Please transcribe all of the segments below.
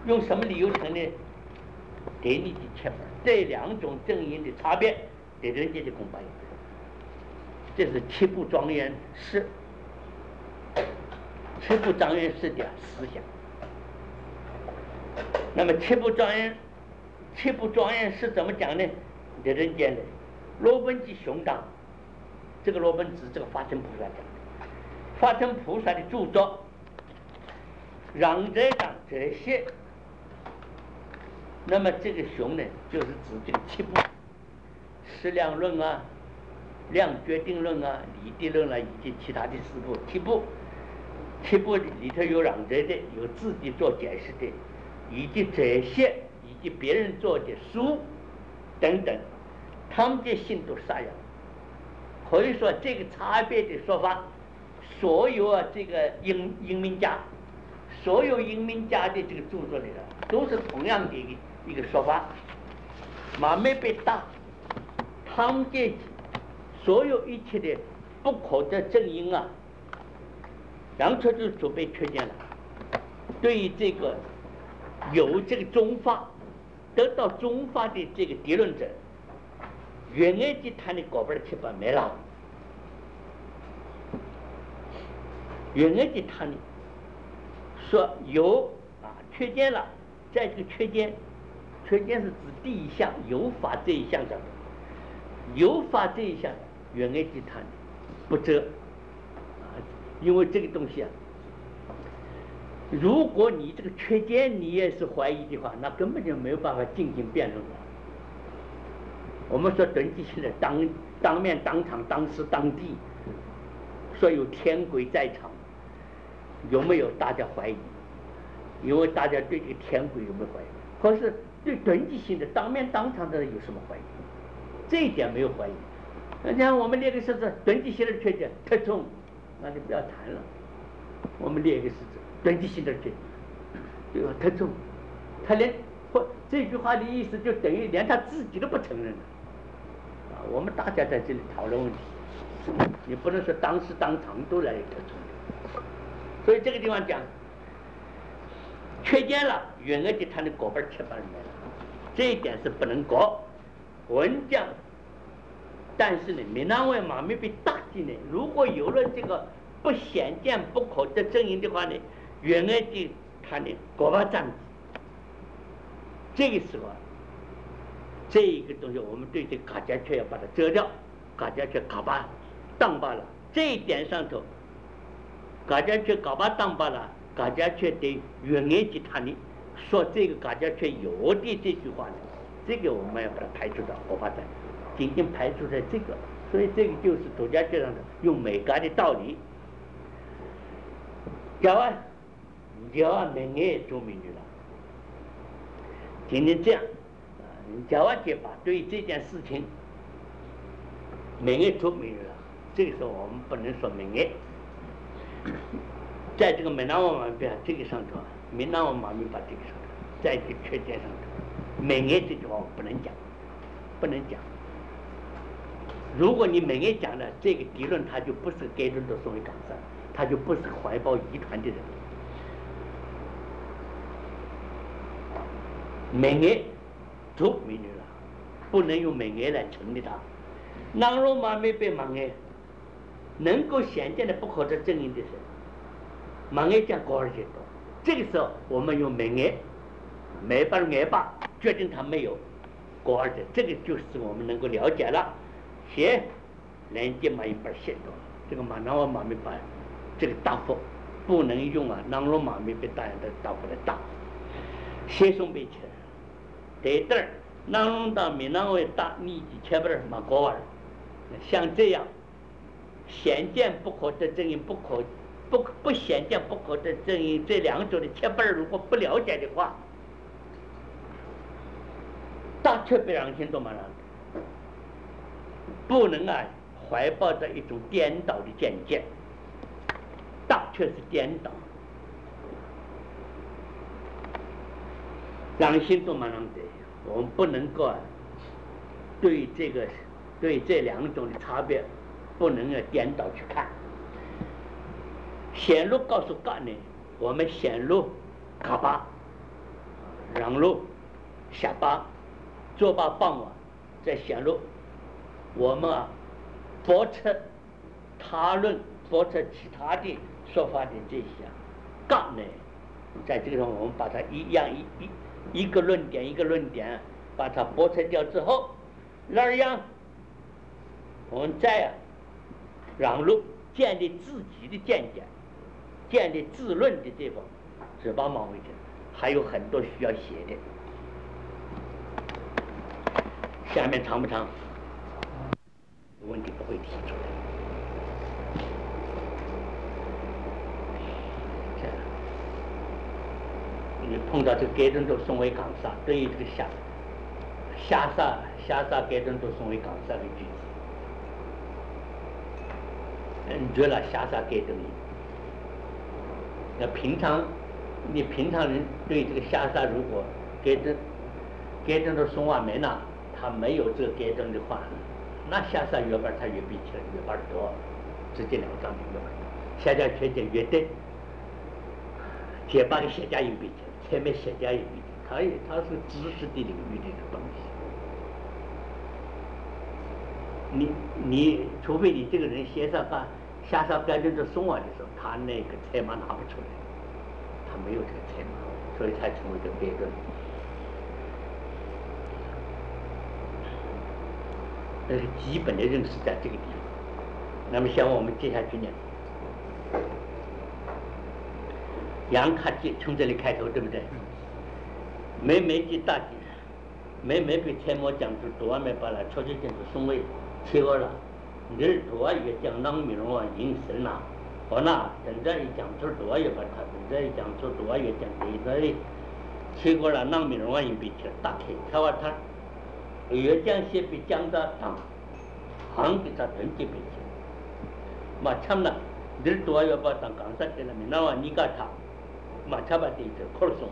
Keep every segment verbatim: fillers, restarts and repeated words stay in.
用什么理由成呢？给你的切本，这两种正音的差别，对人家的公法有。这是七部庄严诗，七部庄严诗的思想。那么七部庄严，七部庄严诗怎么讲呢？对人间的罗本及雄当，这个罗本指这个法身菩萨讲的，法身菩萨的著作，让这让这些。那么这个雄呢，就是指这个七部，矢量论啊、量决定论啊、理地论啊，以及其他的四部。七部，七部里头有让这的，有自己做解释的，以及这些，以及别人做的书等等，他们的信都啥样？可以说这个差别的说法，所有啊这个英英明家，所有英明家的这个著作里头，都是同样的一个。一个说法，马没被打，他们的所有一切的不可的正因啊，然后就准备确见了。对于这个有这个宗法得到宗法的这个敌论者，原来的他的搞不了七八没了，原来的他呢说有啊确见了，在这个确见。确见是指第一项有法这一项上的，有法这一项原来的他不遮啊，因为这个东西啊，如果你这个确见你也是怀疑的话，那根本就没有办法进行辩论的。我们说等级性的当当面当场当时当地，说有天鬼在场，有没有大家怀疑？因为大家对这个天鬼有没有怀疑？可是对等级性的当面当场的有什么怀疑？这一点没有怀疑。那像我们列个式子，等级性的缺点太重，那就不要谈了。我们列一个式子，等级性的缺点，这个太重，他连或这句话的意思就等于连他自己都不承认了。啊，我们大家在这里讨论问题，你不能说当时当场都来特重。所以这个地方讲。确见了，原来的他的果本切半没了，这一点是不能过。文讲，但是呢，闽南话马没被打进来。如果有了这个不显见不可的正因的话呢，原来的他的果本占这个时候，这一个东西我们对这嘎家却要把它遮掉，嘎家却嘎巴当罢了。这一点上头，嘎家却嘎巴当罢了。嘎家却对原来的他呢说这个嘎家却有的这句话呢，这个我们要把它排除到佛法在，仅仅排除在这个，所以这个就是儒家这样的用美感的道理。讲完，讲完美爱做美女了，今天这样，啊，讲完结巴，对于这件事情，美爱做美女了，这个时候我们不能说美爱。在这个闽南话马边这个上头，闽南话马边把这个上头，在这个缺点上头，美爱这句话我不能讲，不能讲。如果你美爱讲了，这个敌论他就不是给人的所谓港山，他就不是怀抱疑团的人。美爱做美女了，不能用美爱来成立它。南罗马没被盲爱，能够显见的不可得正因的人。盲爱讲高而且多，这个时候我们用美爱、美把爱把决定它没有高而且，这个就是我们能够了解了。写连接嘛一本写到，这个马南话马没把这个答复不能用啊，南罗马没被大家的答复来答。写送被切，对的，南龙到闽南话答你几千本马高尔，像这样显见不可得正因不可。不不显见不可得正因这两种的切本如果不了解的话，大确被让心多嘛让，不能啊怀抱着一种颠倒的见解，大确是颠倒，让心多嘛让的，我们不能够啊对这个对这两种的差别不能啊颠倒去看。显露告诉嘎呢，我们显露嘎巴，啊， 然后下班做到傍晚再显露我们啊驳斥他论驳斥其他的说法的这些杠呢，在这个时候我们把它一样一一一个论点一个论点把它驳斥掉之后，那样我们再啊然后建立自己的见解，建立自论的地方，直到毛为止，还有很多需要写的。下面长不长？问题不会提出来。这样，你碰到这个改正都送为港杀，对于这个下下杀下杀改正都送为港杀的句子，嗯，觉了下杀改正的。那平常你平常人对这个下杀如果改正改正都送完没呢？他没有这个改正的话，那下杀月本他越比起来月本多，直接两张的月本多，下家缺点越对，结巴的写家也比起来，前面写家也比，他也他是知识的领域的一个东西。你你除非你这个人写上把下杀改正都送完的时候，他那个彩码拿不出来，他没有这个彩码，所以才成为一个改正。这是基本的认识在这个地方。那么像我们接下去呢，杨卡基从这里开头，对不对？每每句大句，每每被参谋讲出多没把它出去讲出松尾，切过了，你多也讲囊米容啊，引神呐，好那等这一讲出多也把它，等这一讲出多也讲这一切过了囊米容啊，引比切打开，他话他。越讲些比讲到当，行给他人家比起，嘛참나 늘 도와요 봐当강사 때는 나와 니가 다嘛참아 되죠 콜송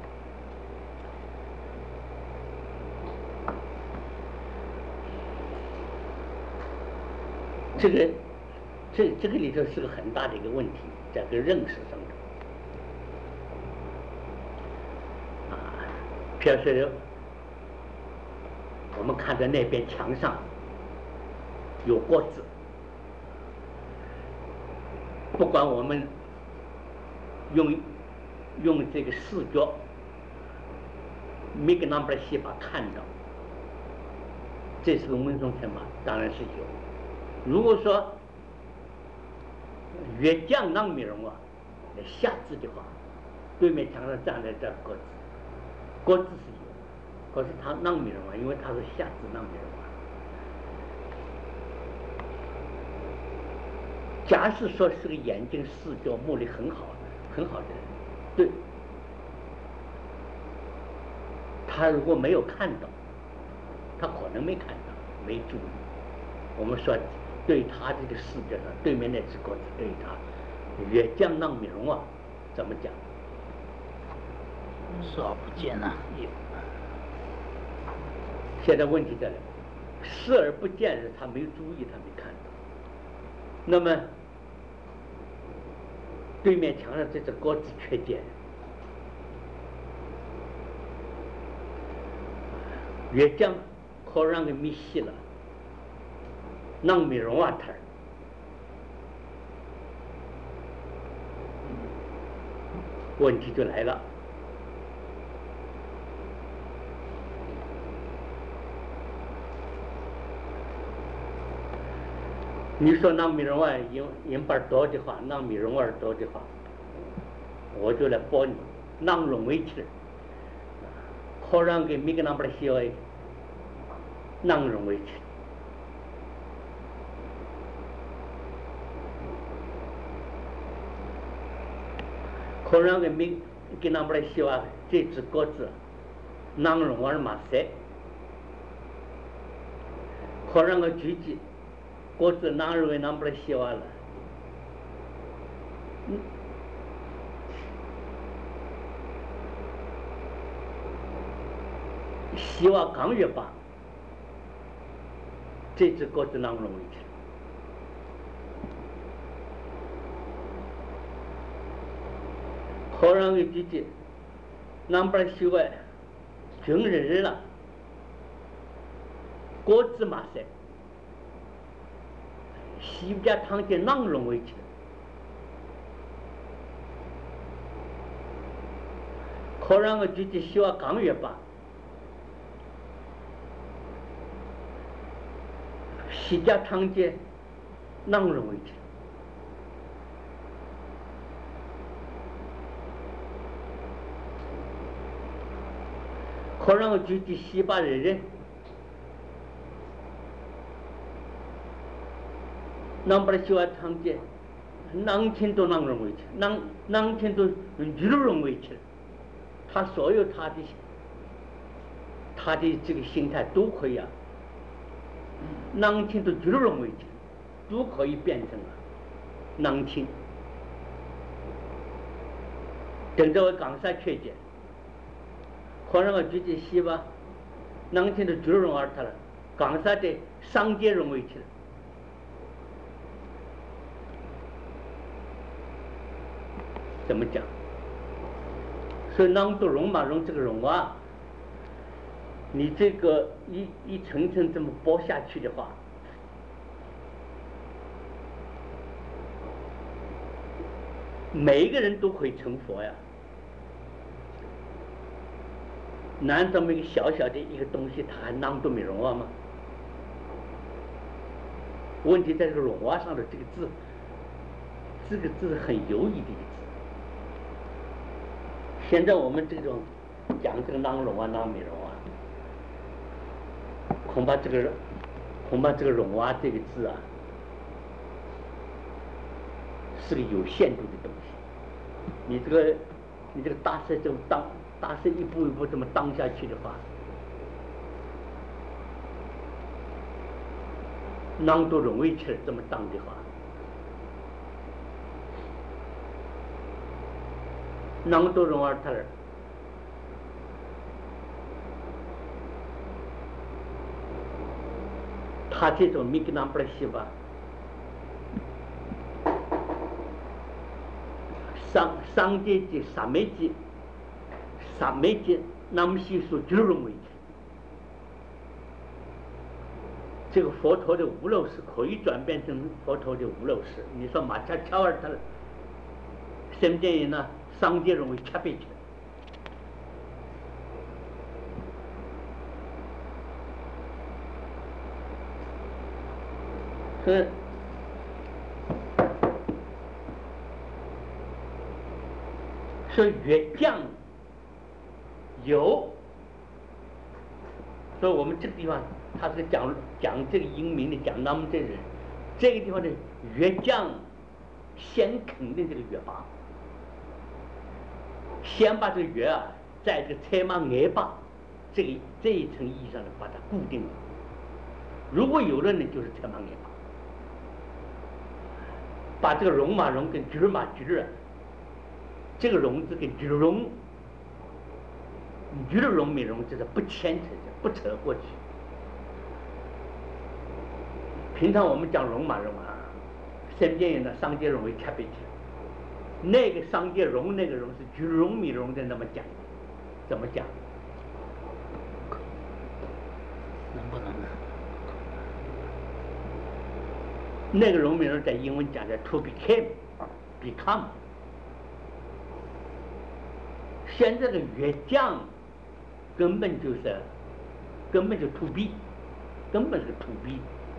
这个这这个里头是个很大的一个问题，在这个认识上头啊，比如说我们看到那边墙上有国字，不管我们用用这个视觉没给那边写把看到，这是个文中天马，当然是有。如果说越将囊米容啊，下字的话，对面墙上站在这国字，国字是有。可是他囊米容啊，因为他是下字囊米容啊。假使说是个眼睛视觉目力很好、很好的人，对，他如果没有看到，他可能没看到，没注意。我们说，对他这个视觉上，对面那只国字对他越将囊米容啊，怎么讲？ 视而不见啊。 现在问题在哪？视而不见是他没注意，他没看到。那么对面墙上这只国字缺见，越将可让个米细了，囊米容啊他，问题就来了。你说囊米容啊，引引把多的话，囊米容儿多的话，我就来帮你，囊容为起，可让给每个囊把写为囊容为起，可让给每个囊把写为这只国字，囊容而马塞，可让个句子。国字囊容为囊不写完了，嗯，写完刚月吧，这只国字囊容为去，可让个句子南边西外军人了，各自马赛，西家汤见囊容为去了，可让我自己希望刚月吧，西家汤见囊容为去了。可让我具体西巴人人，南巴的西瓦汤街，南天都囊容为去，南南天都鱼肉融为去了，他所有他的他的这个心态都可以啊，南天都鱼肉融为去，都可以变成了南天。等着我港山确解。可能我具体西吧，南天的猪肉而他了，港山的商界融为去了。怎么讲？所以南都融嘛融这个融啊，你这个一一层层这么剥下去的话，每一个人都可以成佛呀。难这么一个小小的一个东西，它还囊都没融化吗？问题在这个融化上的这个字，这个字是很犹豫的一个字。现在我们这种讲这个囊融啊、囊没融啊，恐怕这个恐怕这个融化这个字啊，是个有限度的东西。你这个你这个大师就当。大师一步一步这么当下去的话，囊都融为去了，这么当的话，囊都融而他了，他这种米给囊不来西吧，商商界的三昧界。三昧界，那么细数就融为去。这个佛陀的无漏是可以转变成佛陀的无漏是。你说马恰恰尔他什么人呢？商界融为恰贝去了。是，说越降。有，所以我们这个地方，他是讲讲这个英明的，讲他们这人，这个地方的越降，先肯定这个越拔，先把这个越啊，在这个采马挨拔这个这一层意义上呢，把它固定了。如果有人呢，就是采马挨拔，把这个龙马龙跟菊马菊，这个龙字跟菊龙。鱼的融没融，就是不牵扯的，不扯过去。平常我们讲融嘛融啊，身边人的商界融为差别去，那个商界融那个融是鱼融没融的那么讲，怎么讲？能不能呢？那个融没融在英文讲的 to become，become。现在的越降。根本就是，根本就 to be， 根本是 to be。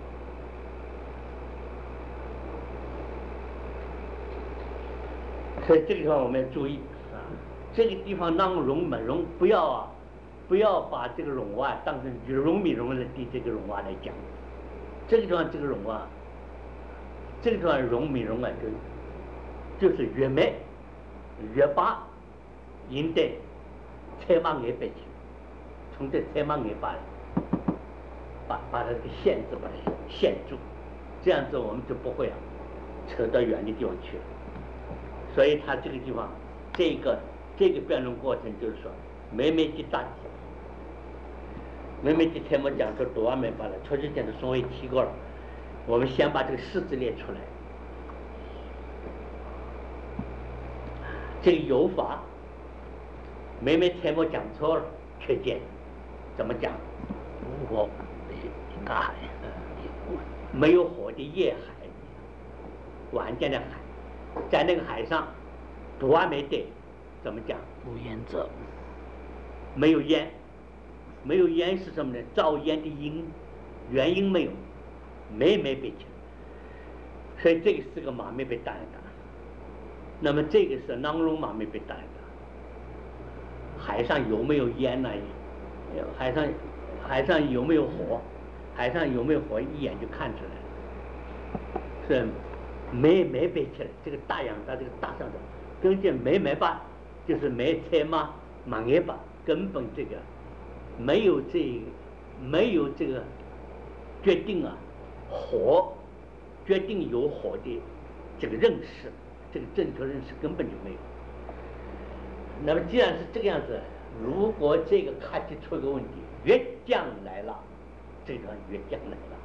所以这个地方我们要注意啊，这个地方囊融没融，不要啊，不要把这个融化当成有融没融的对这个融化来讲。这个地方这个融化，这个地方融没融啊，就就是越美越拔，应得采马挨白去。从这采马挨把把把它这个限制把它限住，这样子我们就不会啊扯到远的地方去了。所以他这个地方，这个这个辩论过程就是说，每每去大体，每每去采马讲说多完没把了，确实讲的稍微提高了。我们先把这个式子列出来，这个有法。 妹妹猜我讲错了，缺见，怎么讲？ 无火大海， 没有火的夜海，晚间的海，在那个海上，毒啊没得，怎么讲？ 无烟者， 没有烟，没有烟是什么呢？造烟的因，原因没有，没没被抢，所以这个是个马没被打一打。那么这个是囊龙马没被打一打。海上有没有烟呢？海上海上有没有火？海上有没有火？一眼就看出来了，是没没被起来。这个大洋它这个大上头，根据没没把，就是没拆嘛，马也把根本这个没有这没有这个决定啊，火决定有火的这个认识，这个正确认识根本就没有。那么既然是这个样子，如果这个卡机出个问题，越将来了，这个越将来了。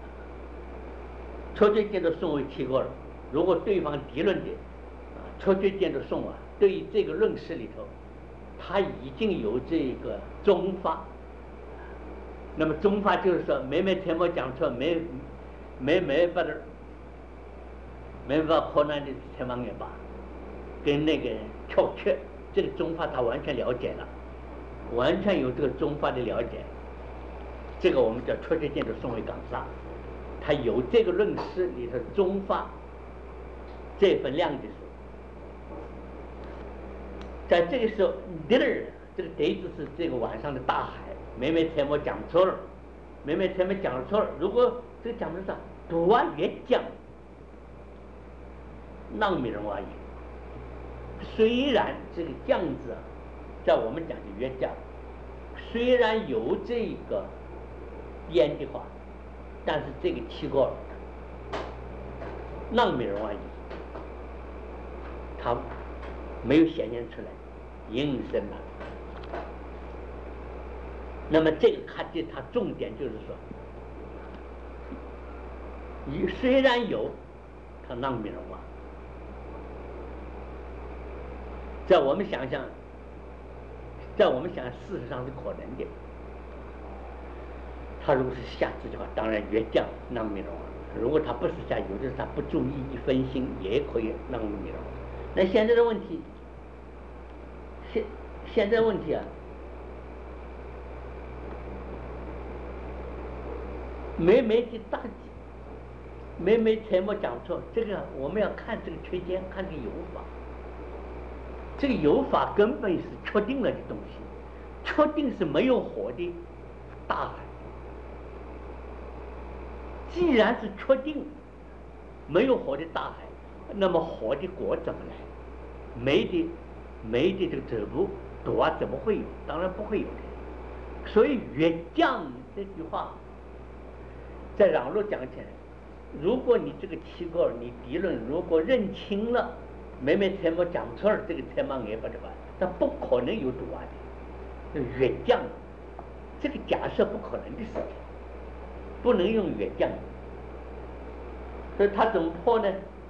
初级见的宋我提过了，如果对方敌论的啊，初级见的宋啊，对于这个论事里头，他已经有这个宗法。那么宗法就是说，每每天我讲错，没没没把这没把河南的天王也罢，跟那个确确。这个宗法他完全了解了，完全有这个宗法的了解，这个我们叫初级见的宋维岗上，他有这个论师里头宗法这份量的时候，在这个时候，第二这个得字是这个晚上的大海，每每天我讲错了，每每天我讲错了，如果这个讲的是读完越讲，那没人而已。虽然这个将字啊，在我们讲的越将，虽然有这个烟的话，但是这个气过了，浪美人而已，它没有显现出来，隐身了。那么这个看见它重点就是说，你虽然有，它浪美人啊。在我们想象，在我们想象，事实上是可能的。他如果是下字的话，当然越降那米龙啊。如果他不是下，有的是他不注意一分心，也可以那米龙。那现在的问题，现现在问题啊，每每的大忌，每每才没讲错，这个我们要看这个缺间，看这个有法。这个有法根本是确定了的东西，确定是没有火的大海。既然是确定没有火的大海，那么火的果怎么来？煤的煤的这个植物毒啊怎么会有？当然不会有的。所以越降这句话，在网络讲起来，如果你这个七个你敌论如果认清了。每每才没讲错了，这个才嘛也不的话，它不可能有毒啊的，越降，这个假设不可能的事情，不能用越降，所以他怎么破呢？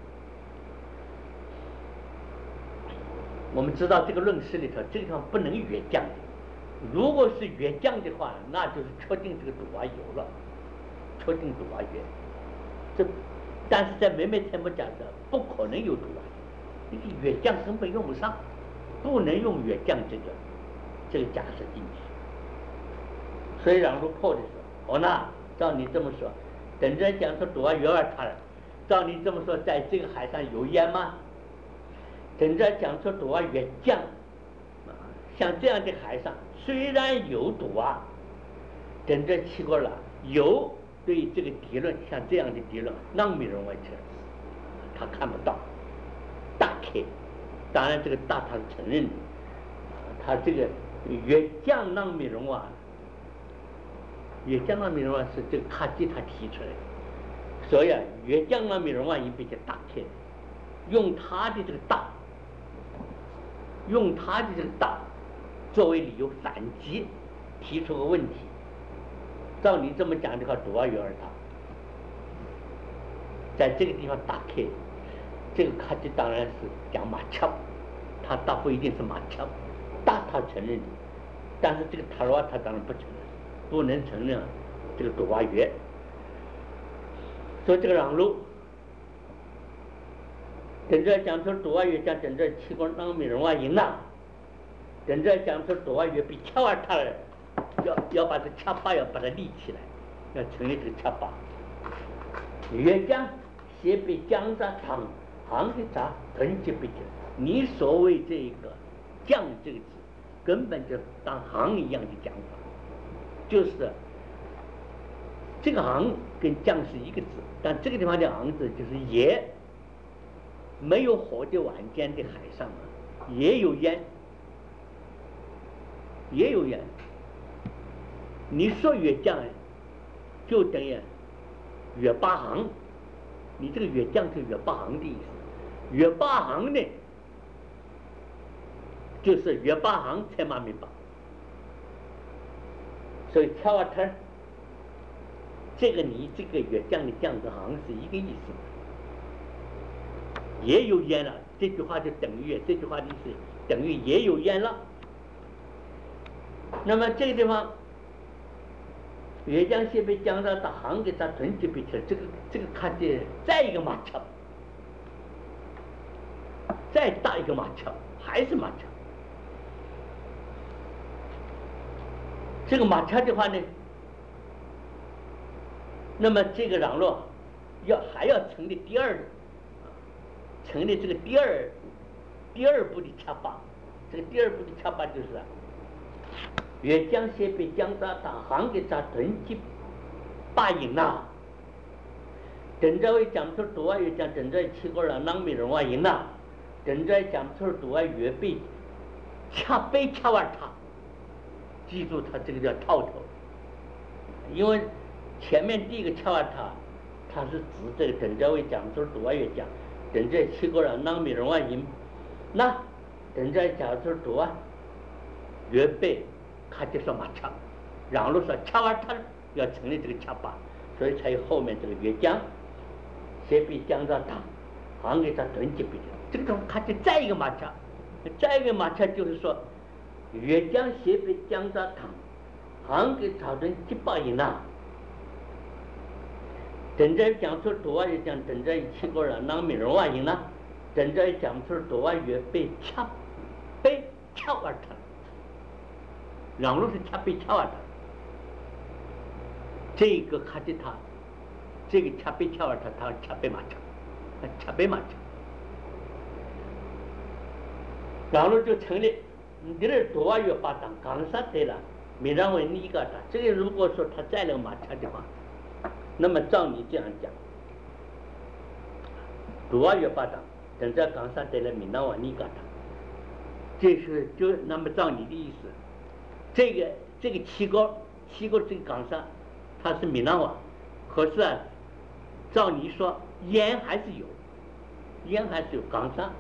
我们知道这个论事里头，这个地方不能越降的，如果是越降的话，那就是确定这个毒啊有了，确定毒啊有，这但是在每每才没讲的，不可能有毒啊。这个越降根本用不上，不能用越降这个这个假设进去。所以然后破的时候，哦，那照你这么说，等着讲说多少月儿他了，照你这么说，在这个海上有烟吗？等着讲说多少越降，像这样的海上虽然有毒啊，等着去过了有对这个敌论，像这样的敌论，那没人完成，他看不到。大开，当然这个大他是承认的，他这个越降浪美容啊，越降浪美容啊是这个卡基他提出来的，所以啊越降浪美容啊也比较大开，用他的这个大，用他的这个大作为理由反击，提出个问题，照你这么讲的话，多少元而大，在这个地方大开。这个卡机当然是讲马枪，它倒不一定是马枪，大他承认的，但是这个塔罗瓦他当然不承认，不能承认这个朵瓦约。所以这个让路，等着讲出朵瓦约讲等着七个当米人瓦赢了，等着讲出朵瓦约比恰瓦塔尔要要把这恰巴要把它立起来，要成立这个恰巴。越讲先被讲啥堂行的啥等级不讲，你所谓这个将这个字，根本就当行一样的讲法，就是这个行跟将是一个字，但这个地方的行字就是也，没有火的晚间的海上也有烟，也有烟。你说越将，就等于越八行，你这个越将是越八行的意思。越八行呢，就是越八行才嘛明白。所以跳啊跳，这个你这个越将的将字行是一个意思。也有烟了，这句话就等于这句话的意思等于也有烟了。那么这个地方。越将先被讲到打行给他囤积被吃，这个这个看见再一个马车，再大一个马车，还是马车。这个马车的话呢，那么这个让路要还要成立第二，成立这个第二第二步的恰巴，这个第二步的恰巴就是。越将先被将他打行给他囤积八赢呐，等着为讲出多越将等着七个人让没人话赢呐，等着讲出多越被掐背掐完他，记住他这个叫套头，因为前面第一个掐完他，他是指这个等着为讲出多越将等着七个人让没人话赢，那等着讲出多越被。他就说马恰，然后说恰瓦他要成立这个恰巴，所以才有后面这个越将，先被将到他，行给他囤积不掉。这个东西他就再一个马恰，再一个马恰就是说，越将先被将到他，行给他囤积八赢了。等着讲出多少越将，等着七个人让没人话赢了，等着讲出多少越被恰被恰瓦他。让路是恰被恰瓦的，这个看见他，这个恰被恰瓦他，他恰被马恰，恰被马恰，让路就成立。你这多少月八档，刚杀对了，没让为你个他。这个如果说他再来马恰的话，那么照你这样讲，多少月八档，等着刚杀对了，没让为你个他，这是就那么照你的意思。这个这个七个七个这个岗上，它是闽南话，可是啊，照你说烟还是有，烟还是有岗上，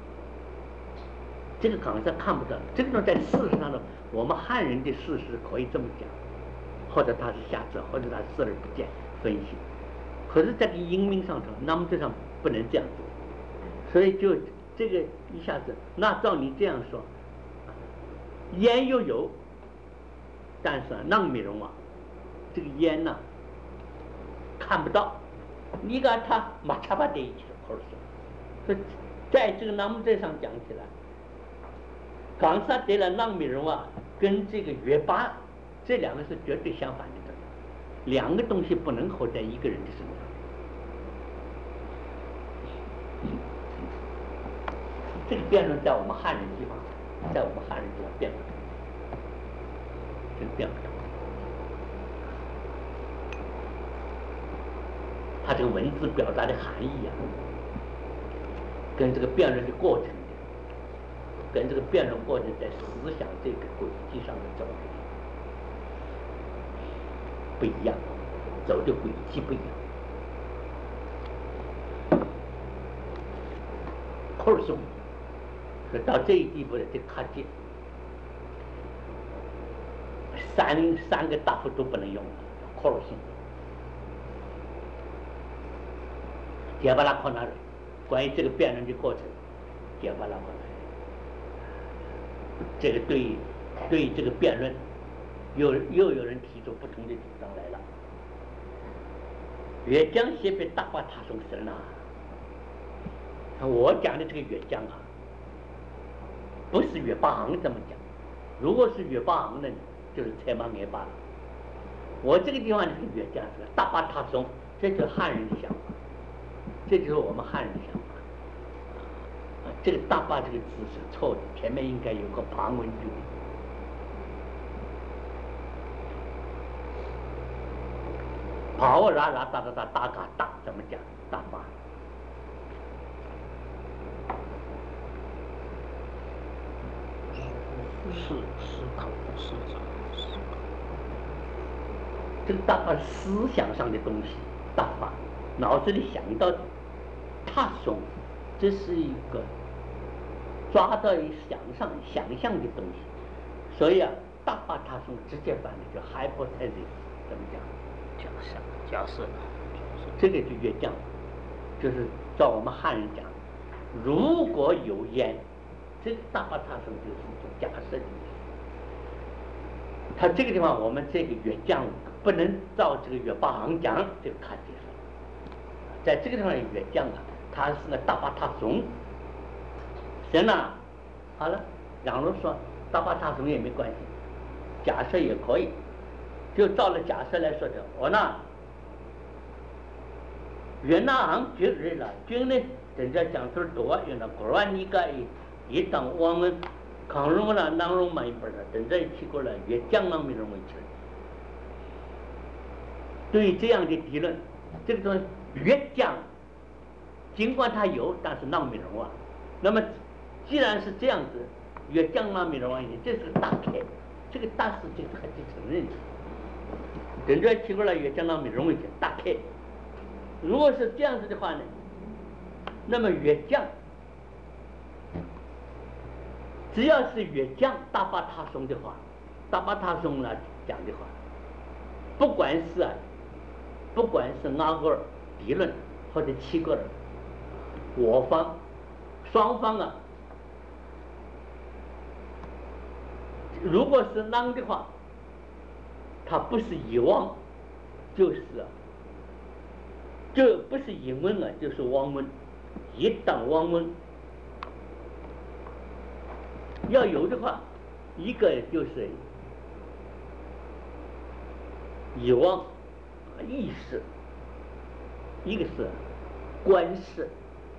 这个岗上看不到，这个在事实上呢，我们汉人的事实可以这么讲，或者他是瞎子，或者他视而不见分析，可是在这个英明上头，那么这上不能这样做，所以就这个一下子，那照你这样说，烟又有。但是啊，让美容啊，这个烟呢、啊、看不到，你看他马差把在一起的口水，所以在这个南木镇上讲起来，冈萨得了让美容啊，跟这个约巴这两个是绝对相反的东西，两个东西不能合在一个人的身上。这个辩论在我们汉人地方，在我们汉人地方辩论。这个辩论，它这个文字表达的含义啊，跟这个辩论的过程，跟这个辩论过程在思想这个轨迹上的走的不一样，走的轨迹不一样。口儿松，说到这一地步的这卡劲。三三个大幅都不能用，扩入性。杰巴拉考纳人，关于这个辩论的过程，杰巴拉考纳人。 这个对对这个辩论，又又有人提出不同的主张来了。越将先被大把他送神了。我讲的这个越将啊，不是岳巴昂这么讲。如果是岳巴昂呢，就是才马眼巴了。我这个地方这个越将是个大把他送，这就是汉人的想法，这就是我们汉人的想法。这个大把这个字是错的，前面应该有个旁文句。跑啦啦哒哒哒哒嘎哒，怎么讲？大把。 思思考思考思考， 这个大把思想上的东西，大把脑子里想到踏松，这是一个抓到一想象想象的东西，所以啊，大把踏松直接翻译叫 hypothesis， 怎么讲？ 假设假设， 这个就越讲，就是照我们汉人讲，如果有烟，这个大把踏松就是一种假设的意思。他这个地方我们这个越讲不能照这个越巴昂讲这个看解释，在这个地方越讲啊，它是个大把踏松。行了，好了，杨龙说大把踏松也没关系，假设也可以，就照了假设来说的。我呢，越南行绝对了，军呢，人家讲出多越南国外你个一当我们抗容了，囊容满一半了，等在一起过来，越江浪没人为起来。对于这样的理论，这个东西越江，尽管它有，但是浪没人忘。那么既然是这样子，越江浪没人忘，这是大开，这个大事情还得承认。等在一起过来，越江浪没人为起大开。如果是这样子的话呢，那么越江。只要是越将大把他松的话，大把他松来讲的话，不管是啊，不管是哪个理论或者七个人，我方双方啊，如果是啷的话，它不是遗忘，就是啊，就不是引文啊，就是汪文，一当汪文。要有的话，一个就是遗忘意识，一个是观视，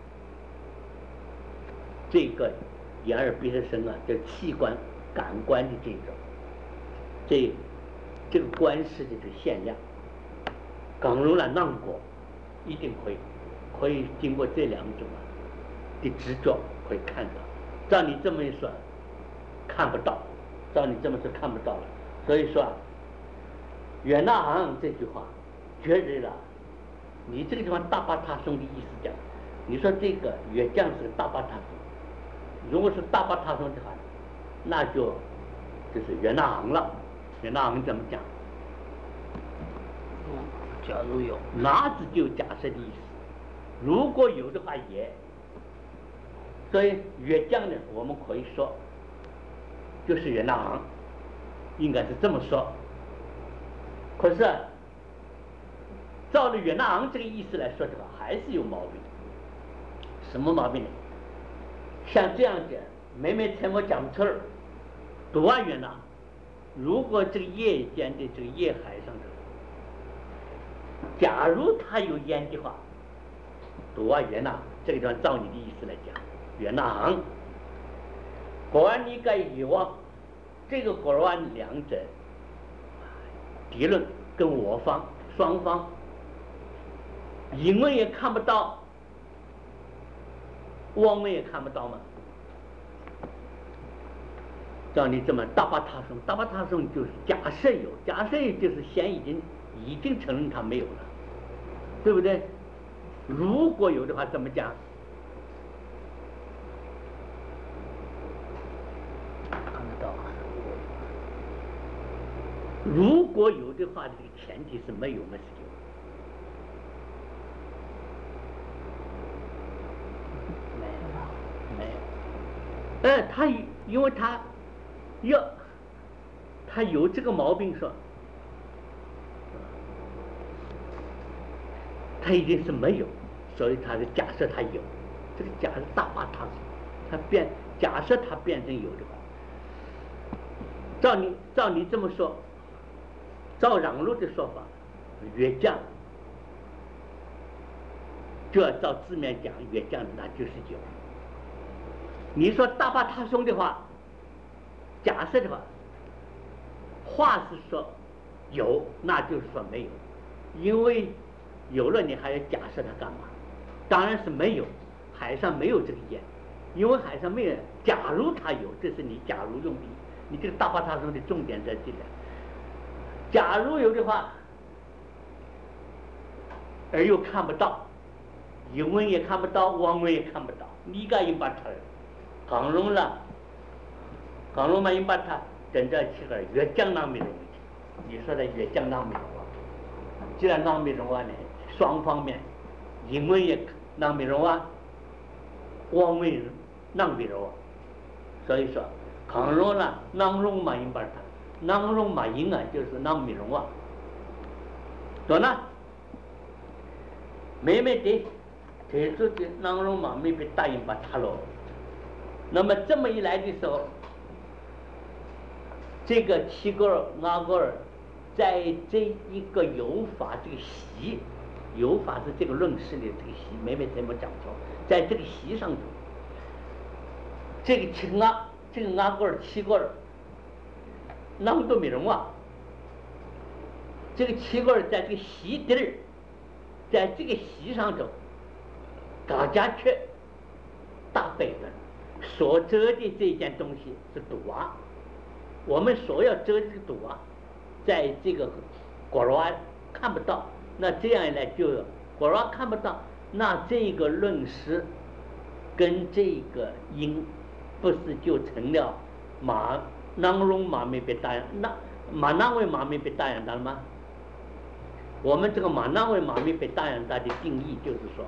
这个眼耳鼻舌身啊，这器官感官的这种，这这个观视的这个现象，刚入了囊果，一定会可以经过这两种啊的执着可以看到。照你这么一说，看不到，照你这么说看不到了。所以说，远那行这句话绝对了。你这个地方大巴他松的意思讲，你说这个越将是大巴他松，如果是大巴他松的话，那就就是远那行了。远那行怎么讲？ 假如有， 那只就假设的意思。如果有的话也，所以越将呢，我们可以说。就是越南行，应该是这么说。可是，照着越南行这个意思来说的话，还是有毛病。什么毛病呢？像这样的，每每猜我讲不出来，多啊越南。如果这个夜间的这个夜海上头，假如它有烟的话，多啊越南，这个地方照你的意思来讲，越南行。果然你该遗忘，这个果然两者敌论跟我方双方，因为也看不到，我们也看不到嘛。照你这么大把他说，大把他说就是假设有，假设有就是先已经已经承认他没有了，对不对？如果有的话怎么讲？如果有的话，这个前提是没有嘛，是有。没有，没有。哎，他因为他哟，他有这个毛病说，他一定是没有，所以他是假设他有，这个假设大把他他变假设他变成有的话，照你照你这么说，照让路的说法，越降就要照字面讲，越降那就是有。你说大把他松的话，假设的话，话是说有，那就是说没有，因为有了你还要假设它干嘛？当然是没有，海上没有这个烟，因为海上没有。假如它有，这是你假如用的，你这个大把他松的重点在这里。假如有的话，而又看不到，英文也看不到，网文也看不到，你该应把它강롱라 강롱만应把它真正去个越江南美容，你说的越江南美容啊，既然南美容啊呢，双方面，英文也南美容啊，网文南美容啊，所以说강롱라南龙嘛应把它，南龙嘛应啊就是南美容啊，对呢？妹妹的，这次的南龙嘛没被答应把它了。那么这么一来的时候，这个七个儿、八个儿，在这一个有法这个习，有法是这个论事的这个习，妹妹怎么讲说，在这个习上头，这个七个这个八个儿、七个儿，那么都没人啊。这个七个儿在这个习地儿，在这个习上头，大家却大背的。所遮的这件东西是赌啊，我们所要遮这个赌啊，在这个果然看不到，那这样一来就果然看不到，那这个论师跟这个因不是就成了马囊容马没被答应，那马囊为马没被答应到了吗？我们这个马囊为马没被答应到的定义就是说，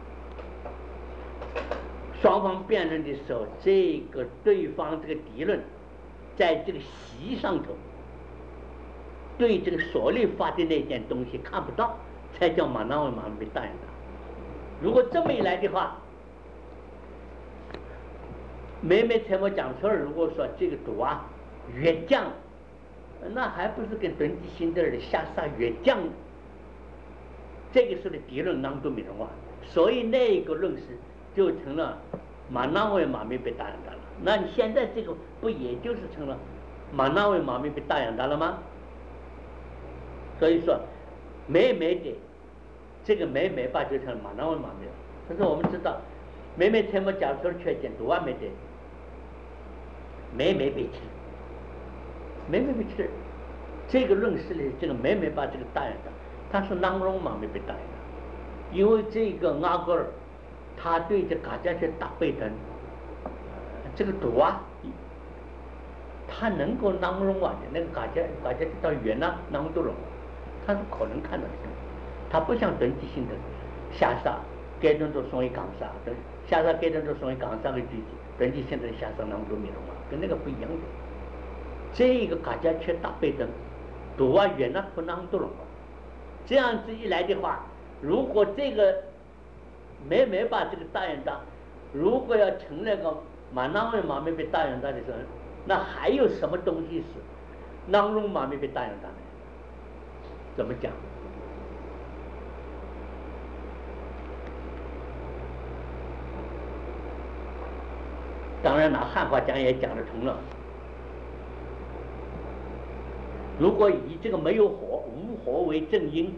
双方辩论的时候，这个对方这个敌人在这个习上头对这个所立法的那件东西看不到，才叫马囊为马没答应的。如果这么一来的话，每每才我讲出来，如果说这个赌啊越降，那还不是跟蹲地心的下杀越降，这个时候的敌人囊都没人啊，所以那个论事就成了马囊为马没被答应的了。那你现在这个不也就是成了马囊为马没被答应的了吗？所以说美美的这个美美吧就成了马囊为马没。可是我们知道美美才么讲出了缺点多完美的美美被吃，美美被吃，这个论事里这个美美把这个答应的，他是囊容马没被答应的，因为这个阿哥尔他对这嘎家去打背灯，这个赌啊，他能够囊容啊，那个嘎家嘎家到远了囊都容，他是可能看到的，他不像登记性的下杀，该种都送一港杀，下杀该种都送一港杀的具体，登记性的下杀囊都没容啊，跟那个不一样的。这个嘎家去打背灯，赌啊远了不囊都容啊，这样子一来的话，如果这个没没把这个答应的，如果要成那个马囊为马没被答应的的时候，那还有什么东西是囊容马没被答应的呢？怎么讲？当然拿汉话讲也讲得通了。如果以这个没有火无火为正因，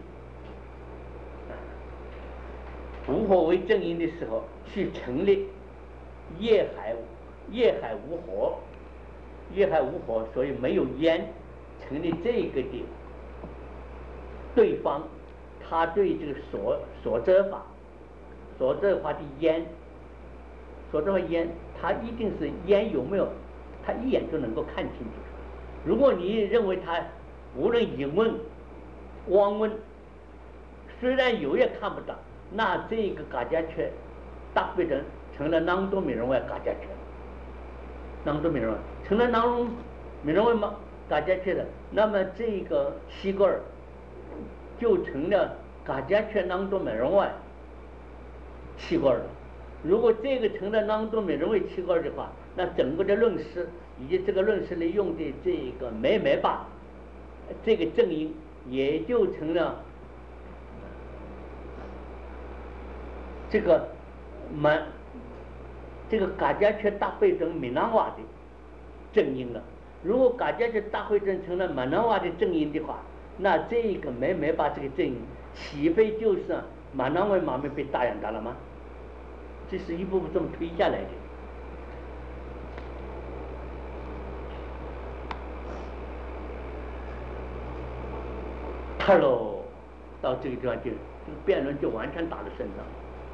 无火为正因的时候，去成立夜海，夜海无火，夜海无火，所以没有烟，成立这个的对方，他对这个所所遮法，所遮法的烟，所遮法烟，他一定是烟有没有，他一眼就能够看清楚。如果你认为他无论引问、汪问，虽然有也看不到，那这个嘎家雀大背成成了囊多美容外嘎家雀，囊多美容成了囊美容为嘛嘎家雀的，那么这个气管儿就成了嘎家雀囊中美容外气管了。如果这个成了囊中美容外气管的话，那整个的论师以及这个论师里用的这个美美吧，这个正音也就成了这个满这个嘎家雀大会成闽南话的正音了。如果嘎家雀大会成成了闽南话的正音的话，那这个美美吧这个正音岂非就是闽南话马没被打养大了吗？这是一步步这么推下来的。看喽，到这个地方就这个辩论就完全打到身上。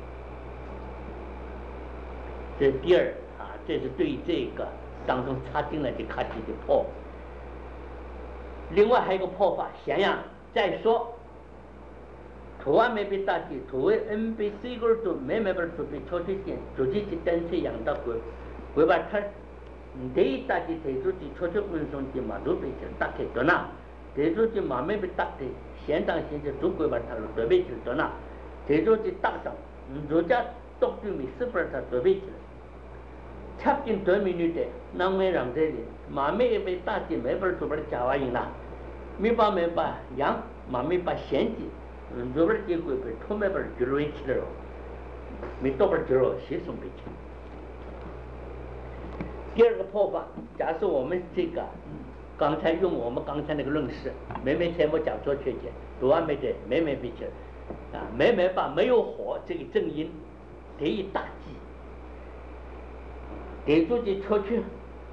这是第二啊，这是对这个当中插进来的卡题的破。另外还有一个破法，咸阳再说。土啊没被打击，土为 N 被 C 个都没没把准备超出点，直接去单车养到过，会把它，第打击推出去超出运送的马路被就打开多呐，推出去马没被打的，现当现在中国把它准备就多呐，推出去打上，人家到对面是不是他准备去了？差不多多米女的，那没让这里，马没被打击没把准备加完赢了，没把没把养，马没把先进。嗯，这边结果被出门边就容易起来了，没到边就了，谁送回去？第二个破法，假设我们这个刚才用我们刚才那个论式，每每全部讲错缺点，读完没得，每每比起啊，每每把没有火这个正音得以打击，给自己出去，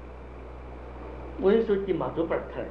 文书记马祖本看。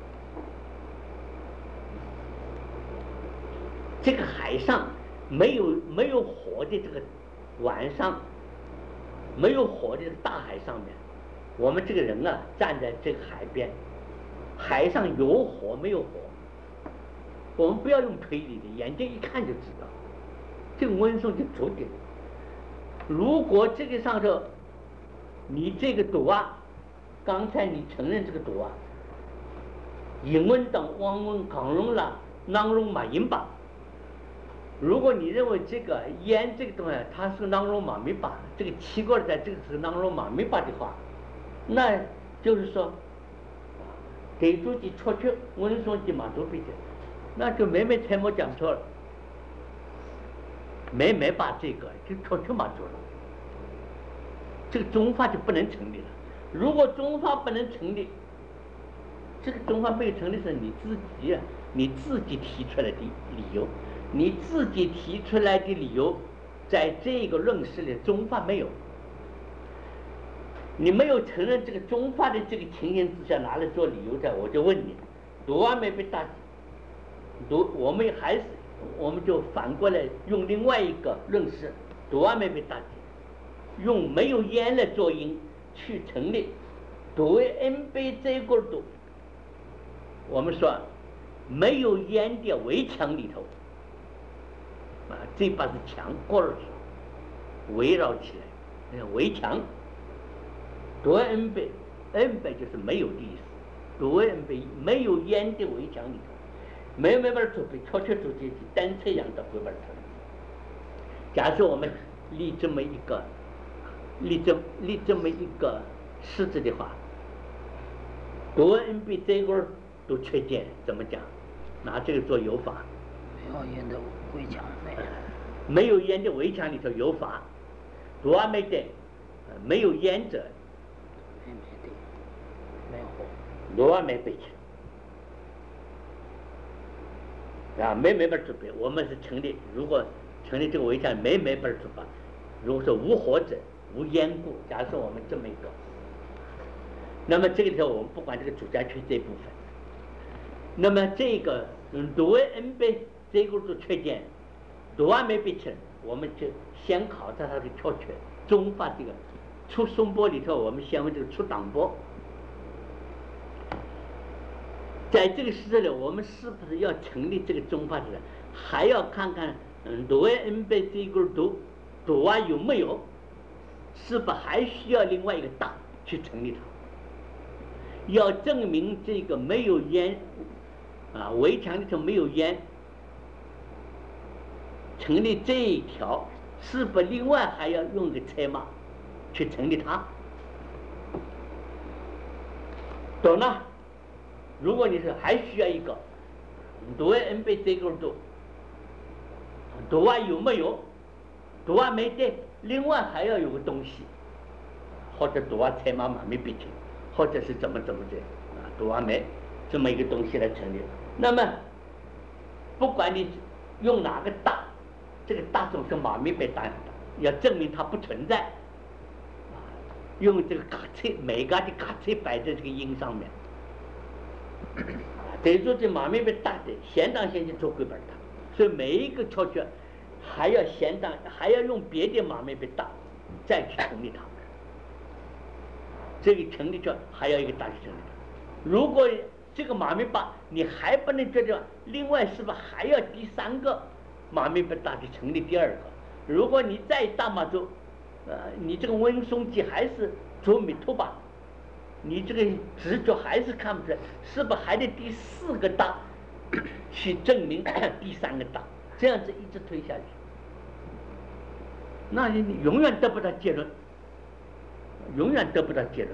这个海上没有没有火的这个晚上，没有火的大海上面，我们这个人啊站在这个海边，海上有火没有火，我们不要用推理的，眼睛一看就知道，这个温送就足的。如果这个上头，你这个赌啊，刚才你承认这个赌啊，引温等汪温港容了，囊容马银吧。如果你认为这个烟这个东西它是囊容马米巴，这个气管在这个是囊容马米巴的话，那就是说，给自己出去温送的马祖比的，那就没没才没讲错了，没没把这个就出去马祖了，这个中法就不能成立了。如果中法不能成立，这个中法没有成立是你自己啊，你自己提出来的理由。你自己提出来的理由，在这个论式里中法没有，你没有承认这个中法的这个情形之下拿来做理由的，我就问你，读完没被打击？读我们还是我们就反过来用另外一个论式，读完没被打击，用没有烟来做因去成立，读为 N 被这个读，我们说没有烟的围墙里头。啊，这把是墙过了去，围绕起来，围墙。多 n 倍 ，n 倍就是没有的意思。多 n 倍没有烟的围墙里头，没有没法准备，悄悄出去单车一样的回本车。假设我们立这么一个，立这立这么一个式子的话，多 n 倍这个都缺点，怎么讲？拿这个做有法。 没有烟的围墙没有， 没有烟的围墙里头有法，多没得，没有烟者， 没没得，没有火， 多没被啊，没没法准备。我们是成立，如果成立这个围墙没没法准备，如果说无火者无烟故，假设我们这么一个，那么这个时候我们不管这个主家区这部分，那么这个嗯多 n 倍。这个是缺点，读完没被成，我们就先考察它的缺缺。中法这个出松波里头，我们先问这个出党波。在这个时代里，我们是不是要成立这个中法的人，还要看看嗯读 n 被这个读读完有没有，是不是还需要另外一个党去成立它？ 要证明这个没有烟啊，围墙里头没有烟，成立这一条，是不另外还要用个车马去成立它？懂了？如果你说还需要一个多 n 倍这个多，多啊有没有？多啊没得，另外还要有个东西，或者多啊车马马没必成，或者是怎么怎么的啊，多啊没这么一个东西来成立。那么不管你用哪个大，这个大总是马没被大，要证明它不存在。用这个卡车，每个的卡车摆在这个音上面，等于说这马没被大的，先当先去做规本的，所以每一个悄悄还要先当，还要用别的马没被大，再去成立它。这个成立叫还要一个大去成立它。如果这个马没把，你还不能觉得，另外是不是还要第三个马没被大去成立第二个？如果你再大马做。呃，你这个温松记还是做米托吧？你这个直觉还是看不出来，是不是还得第四个大去证明第三个大？这样子一直推下去，那你永远得不到结论，永远得不到结论，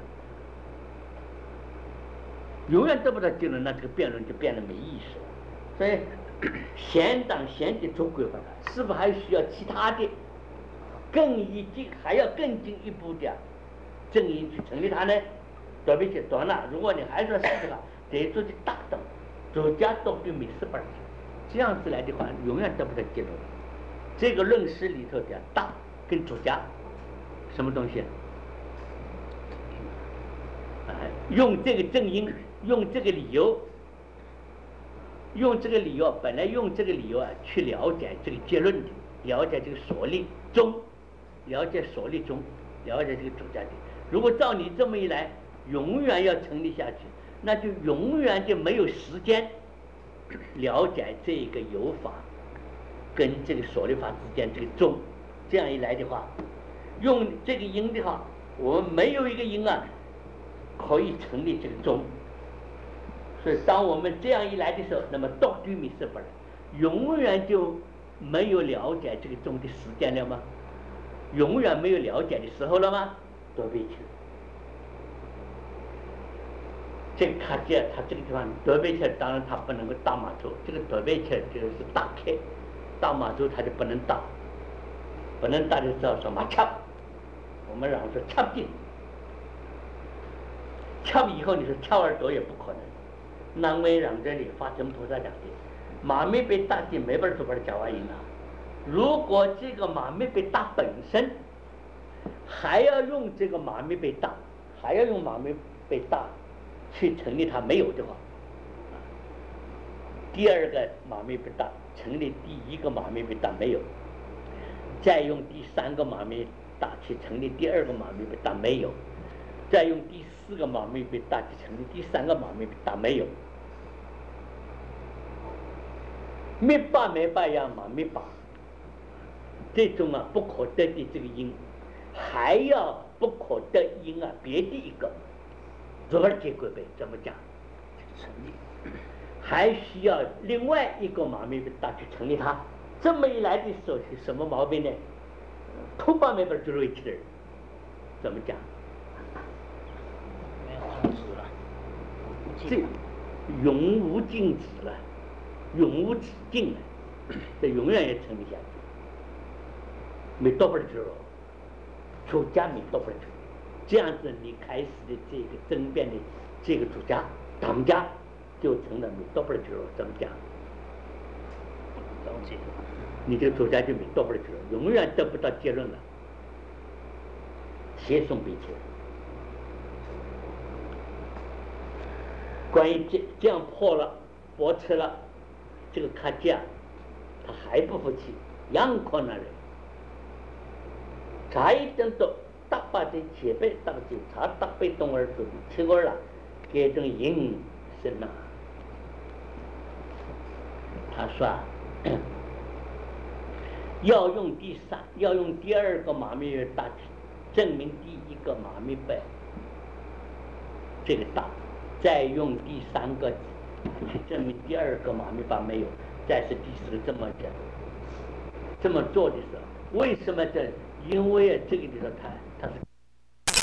永远得不到结论，那这个辩论就变得没意思了。所以，先当先的做规划，是不是还需要其他的？更一进还要更进一步的正因去成立它呢？特别是短了，如果你还说是这个，得做的大的，作家都对没事本，这样子来的话，永远得不到结论。这个论诗里头的大跟作家什么东西？哎，用这个正因，用这个理由，用这个理由，本来用这个理由啊去了解这个结论的，了解这个所立中。了解所立中，了解这个主家的。如果照你这么一来，永远要成立下去，那就永远就没有时间了解这个有法跟这个所立法之间这个中。这样一来的话，用这个因的话，我们没有一个因啊可以成立这个中。所以当我们这样一来的时候，那么独对米是不然，永远就没有了解这个中的时间了吗？永远没有了解的时候了吗？多悲切！这个看见他这个地方多悲切，当然他不能够大马洲，这个多悲切就是大开，大马洲他就不能大，不能大就知道什么插，我们然后说插进，插以后你说插耳朵也不可能，难为让这里发生菩萨讲的，马没被大进没法做把它讲完赢了。如果这个马没被大本身还要用这个马没被大，还要用马没被大去成立它没有的话，第二个马没被大成立第一个马没被大没有，再用第三个马没大去成立第二个马没被大没有，再用第四个马没被大去成立第三个马没被大没有，没把没把呀马没把。这种啊不可得的这个因，还要不可得因啊别的一个，左耳结果呗，怎么讲？成立，还需要另外一个马没被大去成立它。这么一来的时候是什么毛病呢？头把没把就锐气的人，怎么讲？ 没有终止了， 这永无尽止了，永无止境了，这永远也成立下去。没到不了去了，出家没到不了去，这样子你开始的这个争辩的这个主家党家就成了没到不了去了，怎么讲？ 了解。 你这个主家就没到不了去了，永远得不到结论了，协送彼此。关于这这样破了驳斥了这个卡架，他还不服气，样可能人。查一等到大把的前辈当就查大被动而做的吃过了，这种营是哪？他说要用第三，要用第二个马密大证明第一个马密本这个大， 再用第三个去证明第二个马密法没有，再是第四个这么着这么做的时候，为什么这？因为这个里头他他是。